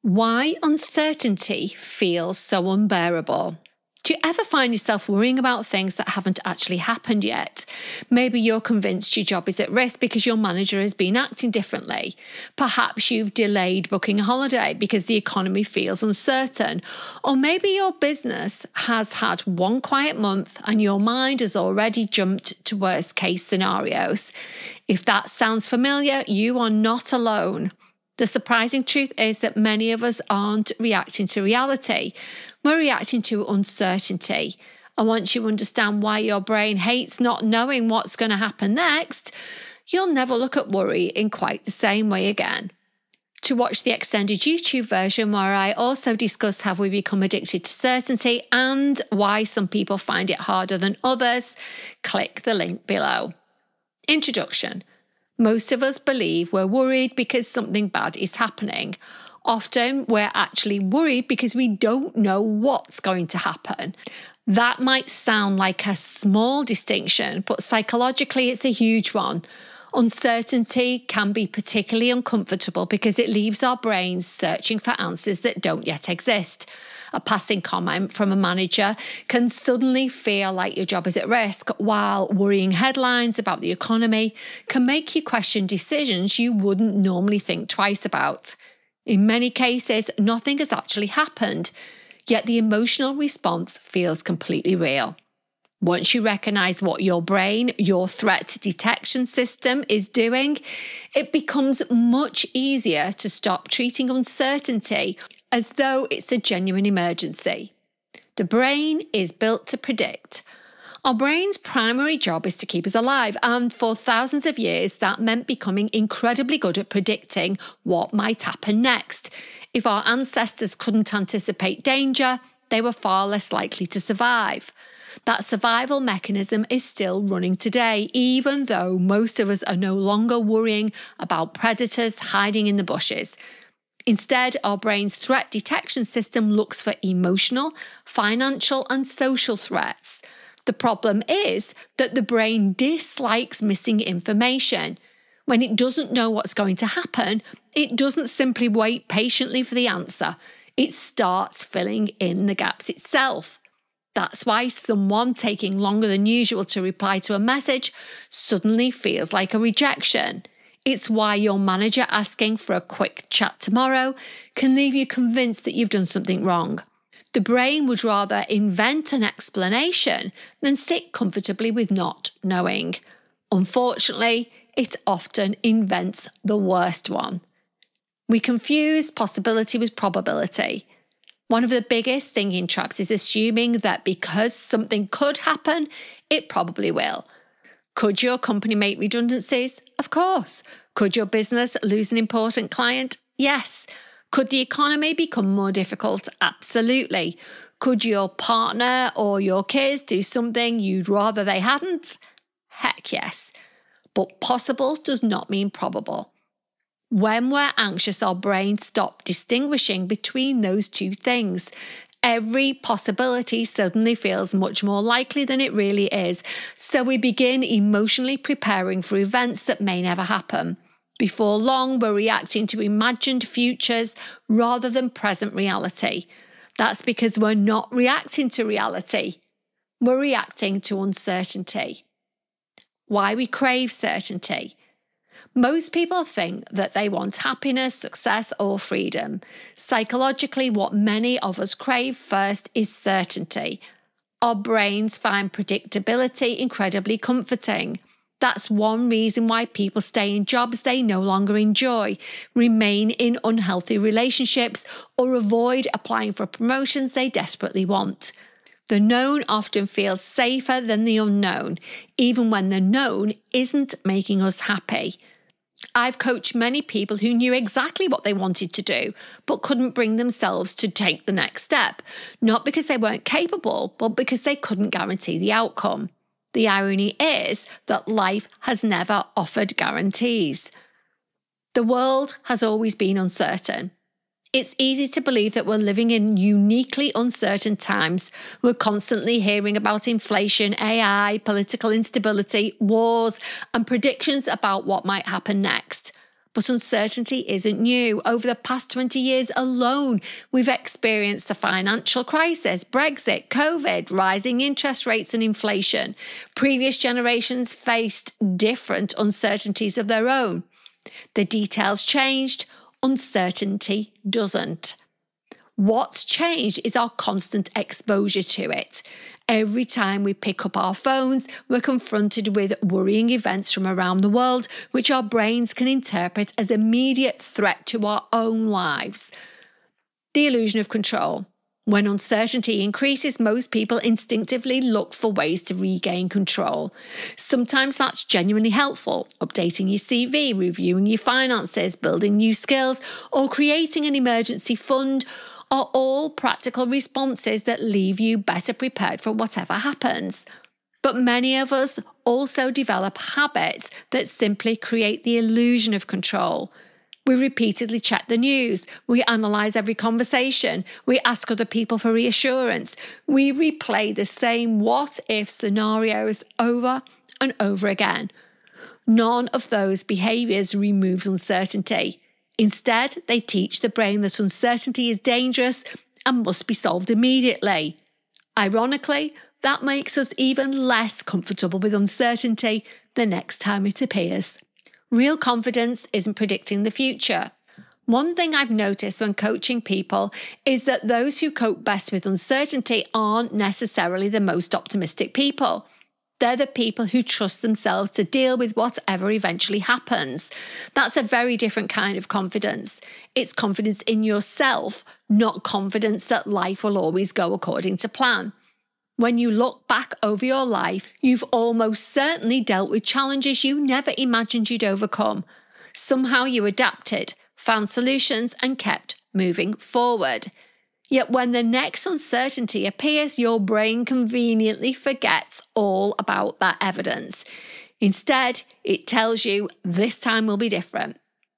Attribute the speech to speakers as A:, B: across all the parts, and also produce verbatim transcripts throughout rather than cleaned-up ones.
A: Why uncertainty feels so unbearable. Do you ever find yourself worrying about things that haven't actually happened yet? Maybe you're convinced your job is at risk because your manager has been acting differently. Perhaps you've delayed booking a holiday because the economy feels uncertain. Or maybe your business has had one quiet month and your mind has already jumped to worst case scenarios. If that sounds familiar, you are not alone. The surprising truth is that many of us aren't reacting to reality. We're reacting to uncertainty. And once you understand why your brain hates not knowing what's going to happen next, you'll never look at worry in quite the same way again. To watch the extended YouTube version where I also discuss how we become addicted to certainty and why some people find it harder than others, click the link below. Introduction. Most of us believe we're worried because something bad is happening. Often we're actually worried because we don't know what's going to happen. That might sound like a small distinction, but psychologically it's a huge one. Uncertainty can be particularly uncomfortable because it leaves our brains searching for answers that don't yet exist. A passing comment from a manager can suddenly feel like your job is at risk, while worrying headlines about the economy can make you question decisions you wouldn't normally think twice about. In many cases, nothing has actually happened, yet the emotional response feels completely real. Once you recognize what your brain, your threat detection system is doing, it becomes much easier to stop treating uncertainty as though it's a genuine emergency. The brain is built to predict. Our brain's primary job is to keep us alive, and for thousands of years that meant becoming incredibly good at predicting what might happen next. If our ancestors couldn't anticipate danger, they were far less likely to survive. That survival mechanism is still running today, even though most of us are no longer worrying about predators hiding in the bushes. Instead, our brain's threat detection system looks for emotional, financial, and social threats. The problem is that the brain dislikes missing information. When it doesn't know what's going to happen, it doesn't simply wait patiently for the answer. It starts filling in the gaps itself. That's why someone taking longer than usual to reply to a message suddenly feels like a rejection. It's why your manager asking for a quick chat tomorrow can leave you convinced that you've done something wrong. The brain would rather invent an explanation than sit comfortably with not knowing. Unfortunately, it often invents the worst one. We confuse possibility with probability. One of the biggest thinking traps is assuming that because something could happen, it probably will. Could your company make redundancies? Of course. Could your business lose an important client? Yes. Could the economy become more difficult? Absolutely. Could your partner or your kids do something you'd rather they hadn't? Heck yes. But possible does not mean probable. When we're anxious, our brains stop distinguishing between those two things. Every possibility suddenly feels much more likely than it really is, so we begin emotionally preparing for events that may never happen. Before long, we're reacting to imagined futures rather than present reality. That's because we're not reacting to reality. We're reacting to uncertainty. Why we crave certainty. Most people think that they want happiness, success, or freedom. Psychologically, what many of us crave first is certainty. Our brains find predictability incredibly comforting. That's one reason why people stay in jobs they no longer enjoy, remain in unhealthy relationships, or avoid applying for promotions they desperately want. The known often feels safer than the unknown, even when the known isn't making us happy. I've coached many people who knew exactly what they wanted to do, but couldn't bring themselves to take the next step, not because they weren't capable, but because they couldn't guarantee the outcome. The irony is that life has never offered guarantees. The world has always been uncertain. It's easy to believe that we're living in uniquely uncertain times. We're constantly hearing about inflation, A I, political instability, wars, and predictions about what might happen next. But uncertainty isn't new. Over the past twenty years alone, we've experienced the financial crisis, Brexit, COVID, rising interest rates and inflation. Previous generations faced different uncertainties of their own. The details changed, uncertainty doesn't. What's changed is our constant exposure to it. Every time we pick up our phones, we're confronted with worrying events from around the world, which our brains can interpret as immediate threat to our own lives. The illusion of control. When uncertainty increases, most people instinctively look for ways to regain control. Sometimes that's genuinely helpful, updating your C V, reviewing your finances, building new skills, or creating an emergency fund are all practical responses that leave you better prepared for whatever happens. But many of us also develop habits that simply create the illusion of control. We repeatedly check the news. We analyse every conversation. We ask other people for reassurance. We replay the same what-if scenarios over and over again. None of those behaviours removes uncertainty. Instead, they teach the brain that uncertainty is dangerous and must be solved immediately. Ironically, that makes us even less comfortable with uncertainty the next time it appears. Real confidence isn't predicting the future. One thing I've noticed when coaching people is that those who cope best with uncertainty aren't necessarily the most optimistic people. They're the people who trust themselves to deal with whatever eventually happens. That's a very different kind of confidence. It's confidence in yourself, not confidence that life will always go according to plan. When you look back over your life, you've almost certainly dealt with challenges you never imagined you'd overcome. Somehow you adapted, found solutions, and kept moving forward. Yet when the next uncertainty appears, your brain conveniently forgets all about that evidence. Instead, it tells you this time will be different.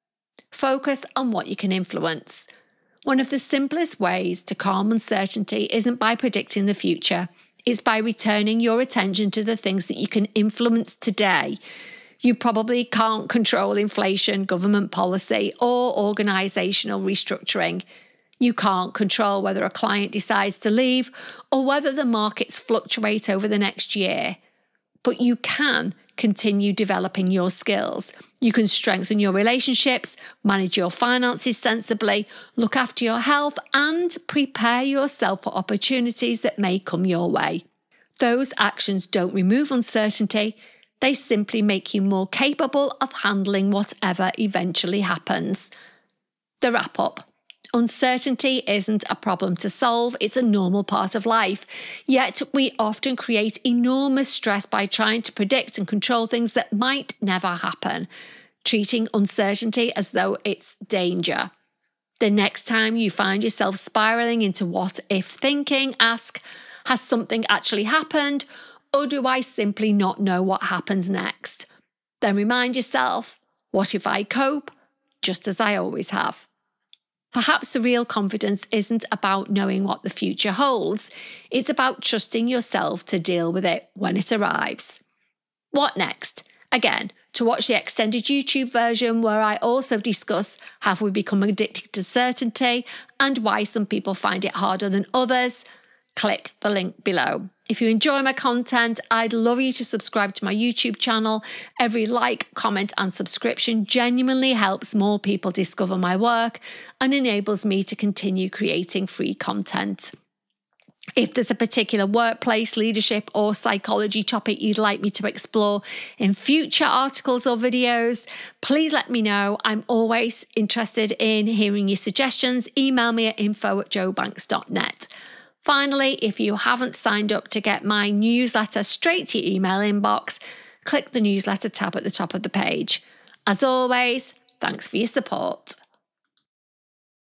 A: Focus on what you can influence. One of the simplest ways to calm uncertainty isn't by predicting the future. It's by returning your attention to the things that you can influence today. You probably can't control inflation, government policy, or organisational restructuring. You can't control whether a client decides to leave or whether the markets fluctuate over the next year. But you can continue developing your skills. You can strengthen your relationships, manage your finances sensibly, look after your health, and prepare yourself for opportunities that may come your way. Those actions don't remove uncertainty. They simply make you more capable of handling whatever eventually happens. The wrap up. Uncertainty isn't a problem to solve, it's a normal part of life. Yet we often create enormous stress by trying to predict and control things that might never happen, treating uncertainty as though it's danger. The next time you find yourself spiralling into what-if thinking, ask, has something actually happened, or do I simply not know what happens next? Then remind yourself, what if I cope just as I always have? Perhaps the real confidence isn't about knowing what the future holds. It's about trusting yourself to deal with it when it arrives. What next? Again, to watch the extended YouTube version where I also discuss have we become addicted to certainty and why some people find it harder than others, click the link below. If you enjoy my content, I'd love you to subscribe to my YouTube channel. Every like, comment and subscription genuinely helps more people discover my work and enables me to continue creating free content. If there's a particular workplace, leadership or psychology topic you'd like me to explore in future articles or videos, please let me know. I'm always interested in hearing your suggestions. Email me at info at joe banks dot net. Finally, if you haven't signed up to get my newsletter straight to your email inbox, click the newsletter tab at the top of the page. As always, thanks for your support.